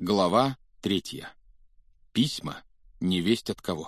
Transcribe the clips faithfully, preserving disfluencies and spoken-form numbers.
Глава третья. Письма. Невесть от кого.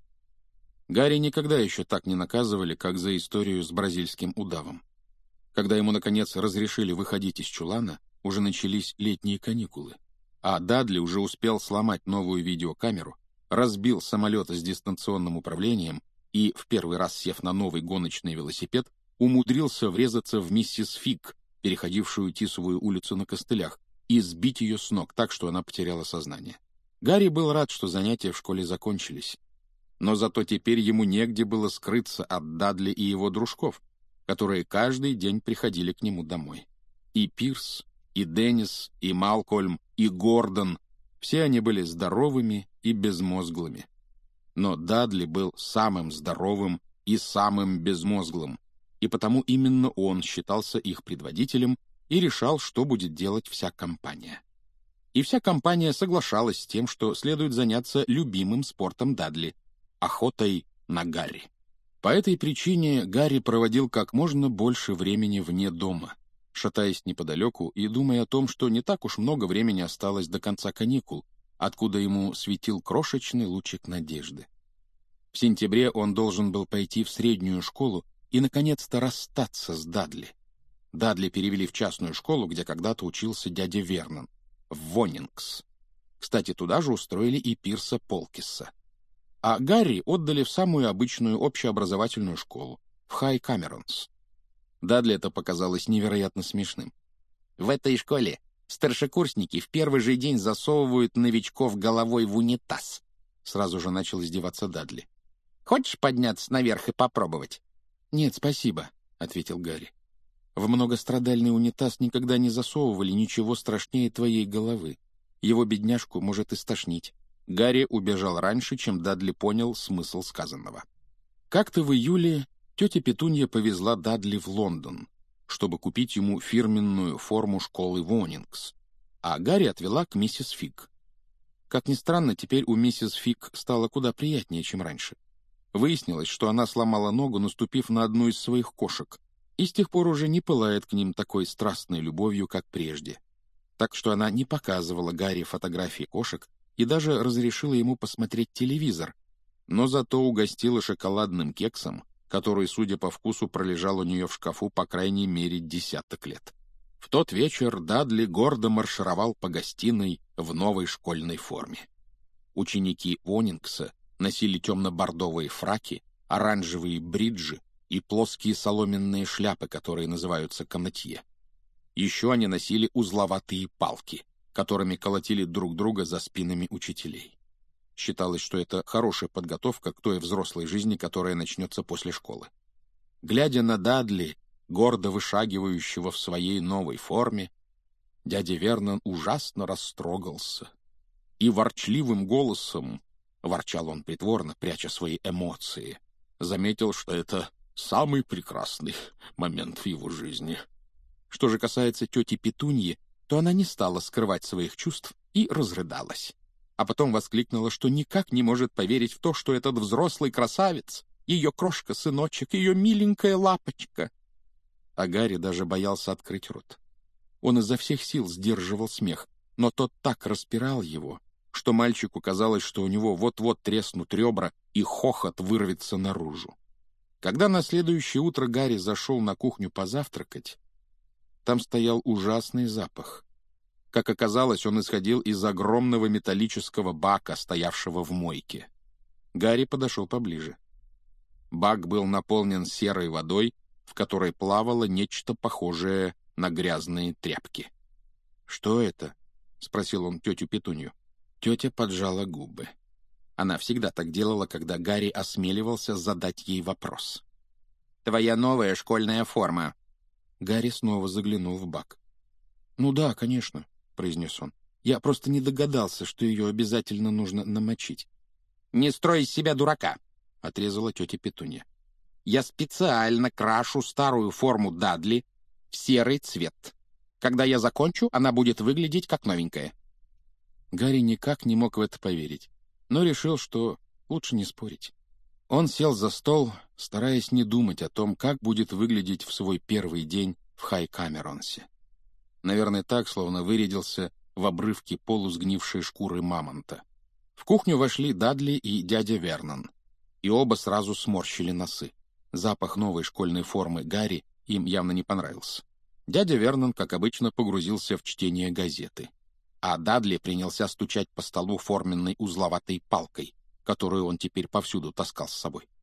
Гарри никогда еще так не наказывали, как за историю с бразильским удавом. Когда ему, наконец, разрешили выходить из чулана, уже начались летние каникулы, а Дадли уже успел сломать новую видеокамеру, разбил самолет с дистанционным управлением и, в первый раз сев на новый гоночный велосипед, умудрился врезаться в миссис Фиг, переходившую Тисовую улицу на костылях, и сбить ее с ног так, что она потеряла сознание. Гарри был рад, что занятия в школе закончились. Но зато теперь ему негде было скрыться от Дадли и его дружков, которые каждый день приходили к нему домой. И Пирс, и Деннис, и Малкольм, и Гордон — все они были здоровыми и безмозглыми. Но Дадли был самым здоровым и самым безмозглым, и потому именно он считался их предводителем и решал, что будет делать вся компания. И вся компания соглашалась с тем, что следует заняться любимым спортом Дадли — охотой на Гарри. По этой причине Гарри проводил как можно больше времени вне дома, шатаясь неподалеку и думая о том, что не так уж много времени осталось до конца каникул, откуда ему светил крошечный лучик надежды. В сентябре он должен был пойти в среднюю школу и, наконец-то, расстаться с Дадли. Дадли перевели в частную школу, где когда-то учился дядя Вернон, в Вонингс. Кстати, туда же устроили и Пирса Полкисса. А Гарри отдали в самую обычную общеобразовательную школу, в Хай Камеронс. Дадли это показалось невероятно смешным. «В этой школе старшекурсники в первый же день засовывают новичков головой в унитаз», — сразу же начал издеваться Дадли. «Хочешь подняться наверх и попробовать?» «Нет, спасибо», — ответил Гарри. «В многострадальный унитаз никогда не засовывали ничего страшнее твоей головы. Его бедняжку может и стошнить». Гарри убежал раньше, чем Дадли понял смысл сказанного. Как-то в июле тетя Петунья повезла Дадли в Лондон, чтобы купить ему фирменную форму школы Вонингс, а Гарри отвела к миссис Фиг. Как ни странно, теперь у миссис Фиг стало куда приятнее, чем раньше. Выяснилось, что она сломала ногу, наступив на одну из своих кошек, и с тех пор уже не пылает к ним такой страстной любовью, как прежде. Так что она не показывала Гарри фотографии кошек и даже разрешила ему посмотреть телевизор, но зато угостила шоколадным кексом, который, судя по вкусу, пролежал у нее в шкафу по крайней мере десяток лет. В тот вечер Дадли гордо маршировал по гостиной в новой школьной форме. Ученики Вонингса носили темно-бордовые фраки, оранжевые бриджи и плоские соломенные шляпы, которые называются канатье. Еще они носили узловатые палки, которыми колотили друг друга за спинами учителей. Считалось, что это хорошая подготовка к той взрослой жизни, которая начнется после школы. Глядя на Дадли, гордо вышагивающего в своей новой форме, дядя Вернон ужасно растрогался. И ворчливым голосом, ворчал он притворно, пряча свои эмоции, заметил, что это самый прекрасный момент в его жизни. Что же касается тети Петуньи, то она не стала скрывать своих чувств и разрыдалась. А потом воскликнула, что никак не может поверить в то, что этот взрослый красавец, ее крошка-сыночек, ее миленькая лапочка. А Гарри даже боялся открыть рот. Он изо всех сил сдерживал смех, но тот так распирал его, что мальчику казалось, что у него вот-вот треснут ребра и хохот вырвется наружу. Когда на следующее утро Гарри зашел на кухню позавтракать, там стоял ужасный запах. Как оказалось, он исходил из огромного металлического бака, стоявшего в мойке. Гарри подошел поближе. Бак был наполнен серой водой, в которой плавало нечто похожее на грязные тряпки. «Что это?» — спросил он тетю Петунью. Тетя поджала губы. Она всегда так делала, когда Гарри осмеливался задать ей вопрос. «Твоя новая школьная форма». Гарри снова заглянул в бак. «Ну да, конечно», — произнес он. «Я просто не догадался, что ее обязательно нужно намочить». «Не строй из себя дурака», — отрезала тетя Петунья. «Я специально крашу старую форму Дадли в серый цвет. Когда я закончу, она будет выглядеть как новенькая». Гарри никак не мог в это поверить, но решил, что лучше не спорить. Он сел за стол, стараясь не думать о том, как будет выглядеть в свой первый день в Хай Камеронсе. Наверное, так, словно вырядился в обрывке полусгнившей шкуры мамонта. В кухню вошли Дадли и дядя Вернон, и оба сразу сморщили носы. Запах новой школьной формы Гарри им явно не понравился. Дядя Вернон, как обычно, погрузился в чтение газеты, а Дадли принялся стучать по столу форменной узловатой палкой, которую он теперь повсюду таскал с собой.